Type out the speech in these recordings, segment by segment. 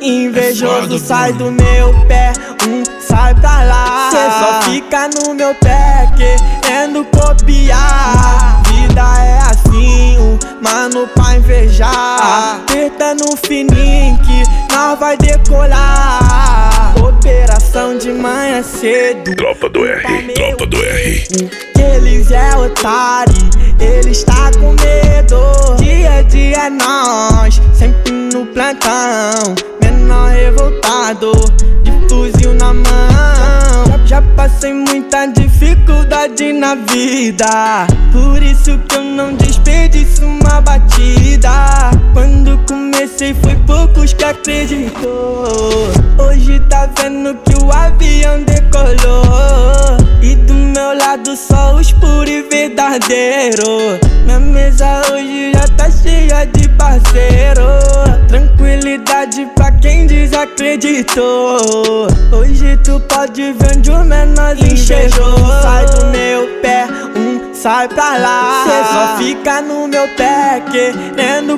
Invejoso sai do meu pé, sai pra lá. Cê só fica no meu pé querendo copiar. Vida é assim, mano pra invejar. Aperta no fininho que nós vai decolar. Operação de manhã cedo. Tropa do R, tropa do R. Eles é otário, eles tá com medo. Dia a dia nós, sempre no plantão. Menor revoltado, de fuzil na mão. Já passei muita dificuldade na vida, por isso que eu não desperdiço uma batida. Quando comecei foi poucos que acreditou. Hoje tá vendo que o avião decolou, e do meu lado só os puros e verdadeiros. Minha mesa hoje já tá cheia de parceiro. Tranquilidade pra quem desacreditou. Hoje tu pode ver onde o menorzinho chegou. Sai do meu pé, sai pra lá. Cê só fica no meu pé querendo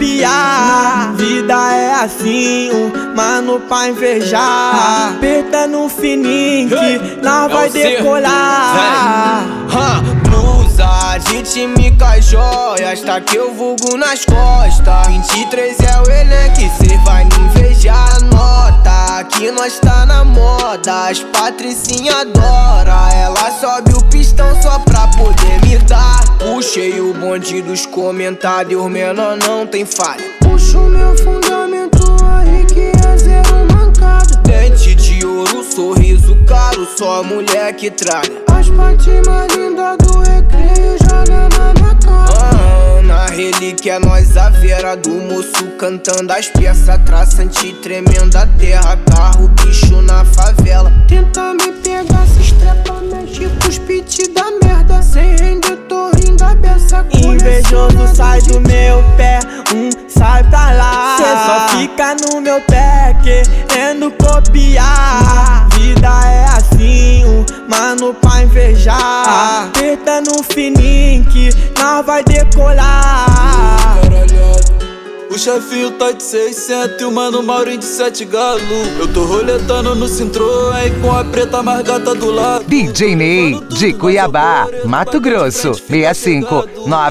copiar. Vida é assim, mano pra invejar. Aperta no fininho que nós vai decolar. Blusa de time com as joias, tá que eu vulgo nas costas. 23 é o elenque, cê vai me invejar. Nota que nós tá na moda, as patricinha adora. Ela sobe o pistão só pra poder me dar. Puxei o bonde dos comentários, menor não tem falha. Puxo meu fundamento aí que é zero mancada. Dente de ouro, sorriso caro, só mulher que tralha. As patinhas mais lindas do recreio joga na minha cara. Na relíquia nós a vera do moço cantando as peças. Traçante tremenda terra, carro bicho na favela. Tenta me pegar, se estrepa, mexe com os pit da merda. Sem render, tô rindo a beça. Invejoso sai do meu pé, sai pra lá. Cê só fica no meu pé querendo copiar. Vida é assim, mano pra invejar. Aperta no fininho que nós vai decolar. O chefinho tá de 600 e o mano Maurinho de 7 galo. Eu tô roletando no Citroën com a preta mais gata do lado. DJ Ney, de Cuiabá, Mato Grosso, 65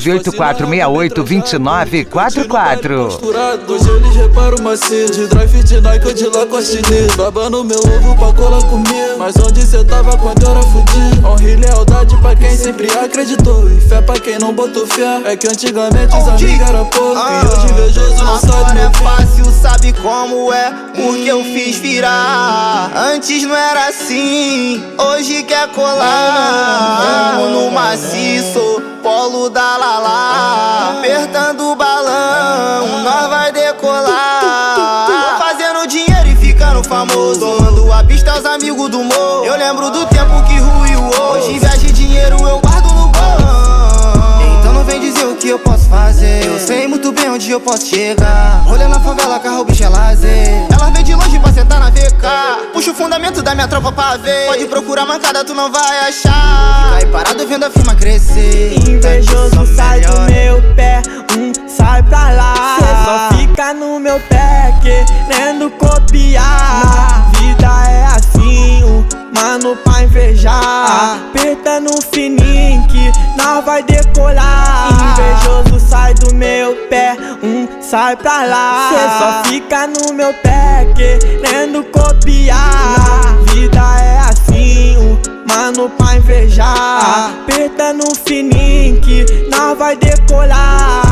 984682944. Hoje eles reparam macio de drive de Nike ou de Lacoste. Babando meu ovo pra colar comigo, mas onde cê tava quando eu era fudido? Honra e lealdade pra quem sempre acreditou, e fé pra quem não botou fé. É que antigamente os amigos eram pouco, e hoje invejoso não sabe. Agora é fácil, sabe como é, porque eu fiz virar. Antes não era assim, hoje quer colar. Vamos no maciço, polo da Lala. Apertando o balão, nós vai decolar. Fazendo dinheiro e ficando famoso, tomando a pista aos amigos do morro. Eu lembro do tempo que ruiu hoje. Viagem e dinheiro eu guardo no bolso. Então não vem dizer o que eu posso fazer, eu sei muito bem onde eu posso chegar. Rolê na favela, carro, bicho é lazer. Ela vem de longe pra sentar na VK. Puxa o fundamento da minha tropa pra ver. Pode procurar mancada, tu não vai achar. Fica aí parado vendo a firma crescer. Invejoso sai do meu pé, sai pra lá. Cê só fica no meu pé querendo copiar. Vida é assim, mano pra invejar. Aperta no fininho que nós vai decolar. Invejoso sai do meu pé, sai pra lá. Cê só fica no meu pé querendo copiar. Vida é assim, mano pra invejar. Aperta no fininho que nós vai decolar.